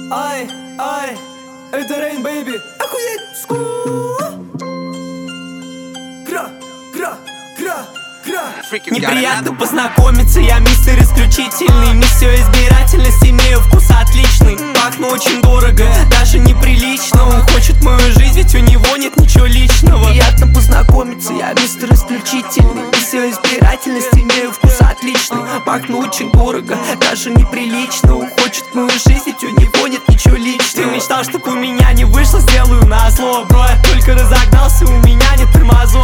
Ай, это Rain, baby. Охуеть! Неприятно познакомиться, я мистер исключительный. Миссия избирательность, имею вкус отличный. Пахну очень дорого, даже неприлично. Он хочет мою жизнь, ведь у него нет ничего личного. Приятно познакомиться, я мистер исключительный. Миссия избирательность, имею вкус отличный. Пахну очень дорого, даже неприлично. Он хочет мою жизнь, ведь у него нет ничего личного. Ты мечтал, чтоб у меня не вышло, сделаю назло. Бро, я только разогнался, у меня нет тормозов.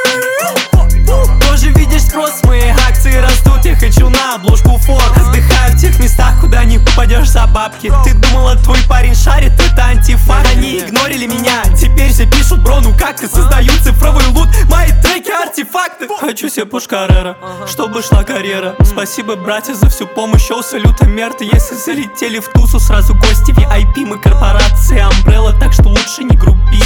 Тоже видишь спрос, мои акции растут. Я хочу на обложку Forbes. Отдыхаю в тех местах, куда не попадешь за бабки. Ты думала, твой парень шарит, это антифак. Они игнорили меня, теперь все пишут: бро, ну как ты? Создаю цифровой лут, мои треки артефакты. Хочу себе Пушкарера, чтобы шла карьера. Спасибо, братья, за всю помощь, шоу салюта мерты. Если залетели в тусу, сразу гости VIP. Мы корпорация Umbrella, так что лучше не груби.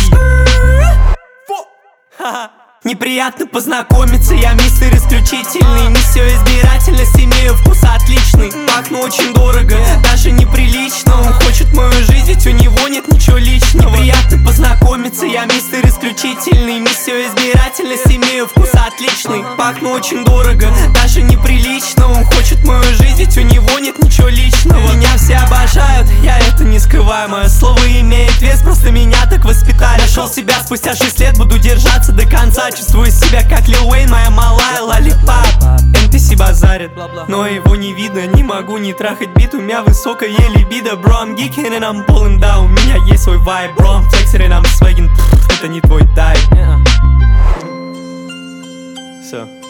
Неприятно познакомиться, я мистер исключительный. Миссия избирательность, имею вкус отличный. Пахну очень дорого, даже неприлично. Он хочет мою жизнь, ведь у него нет ничего личного. Неприятно познакомиться, я мистер исключительный. Миссия избирательность, имею вкус отличный. Пахну очень дорого, даже неприлично. Он хочет мою жизнь, ведь у него нет ничего личного. Меня все обожают, я это не скрываю. Мое слово имеет вес, просто меня так воспитали. Нашел себя спустя 6 лет, буду держаться до конца. Чувствую себя как Лил Уэйн, моя малая лолипап. NPC базарит, но его не видно. Не могу не трахать бит, у меня высокая либидо. Bro, I'm geeking and I'm pulling down. У меня есть свой вайб, bro, I'm flexing and I'm swagging. Это не твой тайп. Все.